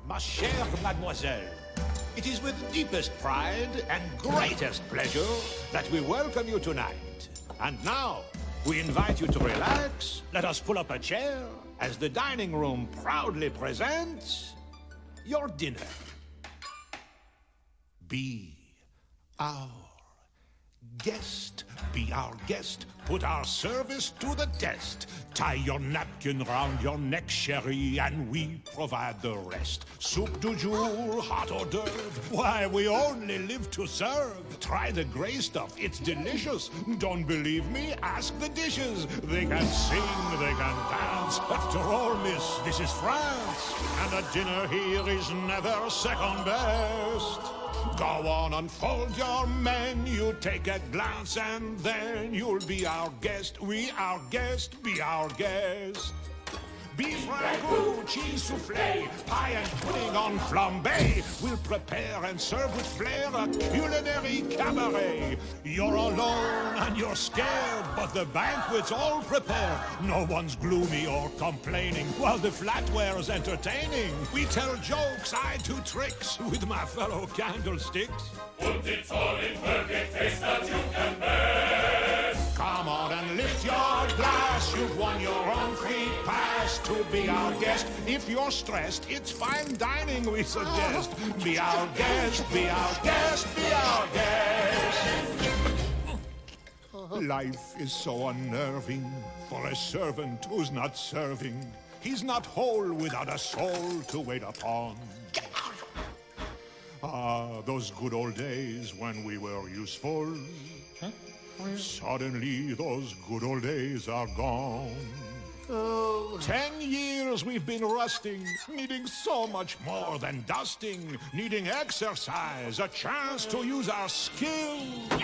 Ma chère mademoiselle, it is with deepest pride and greatest pleasure that we welcome you tonight. And now, we invite you to relax. Let us pull up a chair as the dining room proudly presents your dinner. Be our guest. Be our guest. Put our service to the test. Tie your napkin round your neck, chérie, and we provide the rest. Soup du jour, hot hors d'oeuvre. Why, we only live to serve. Try the gray stuff, it's delicious. Don't believe me? Ask the dishes. They can sing, they can dance. After all, miss, this is France. And a dinner here is never second best. Go on, unfold your menu, take a glance, and then you'll be our guest. We our guest, be our guest. Beef ragout, cheese soufflé, pie and pudding on flambé. We'll prepare and serve with flair a culinary cabaret. You're alone and you're scared, but the banquet's all prepared. No one's gloomy or complaining, while the flatware's entertaining. We tell jokes, I do tricks with my fellow candlesticks. Und it's all in perfect taste that you can best. Come on and lift your glass. You've won your own free pass to be our guest. If you're stressed, it's fine dining we suggest. Be our guest, be our guest, be our guest. Life is so unnerving for a servant who's not serving. He's not whole without a soul to wait upon. Ah, those good old days when we were useful. Suddenly, those good old days are gone. 10 years we've been rusting, needing so much more than dusting, needing exercise, a chance to use our skill.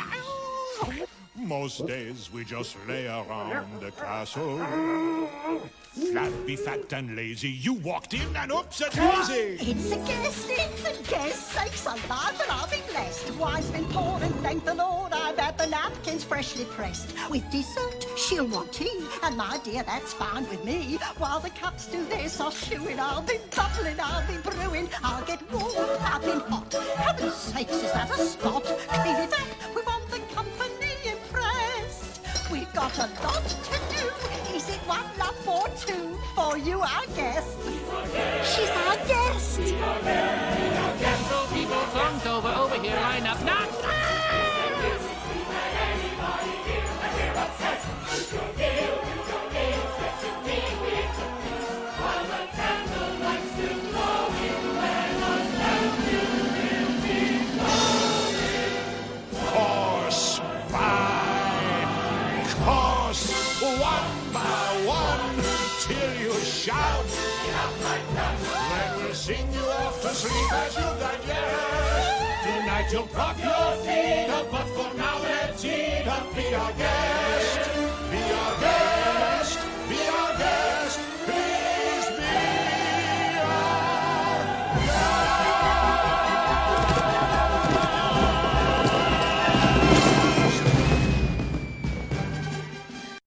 Most days we just lay around the castle. Flabby, fat and lazy, you walked in and oops a daisy. It's a guest, infant guest, sakes alive and I'll be blessed. Wine's been poured and thank the Lord I've had the napkins freshly pressed. With dessert, she'll want tea, and my dear, that's fine with me. While the cups do their soft chewing, I'll be bubbling, I'll be brewing. I'll get warm, I've been hot. Heaven's sakes, is that a spot? Clean it up, we want the company impressed. We've got a lot to do. Is it one lump or two for you, our guest? She's our guest. So people slumped over here, line up, not. Course by course, one by one, till you shout. Then we'll sing you off to sleep as you digest. Tonight you'll prop your feet up, but for now let's eat up, be our guest.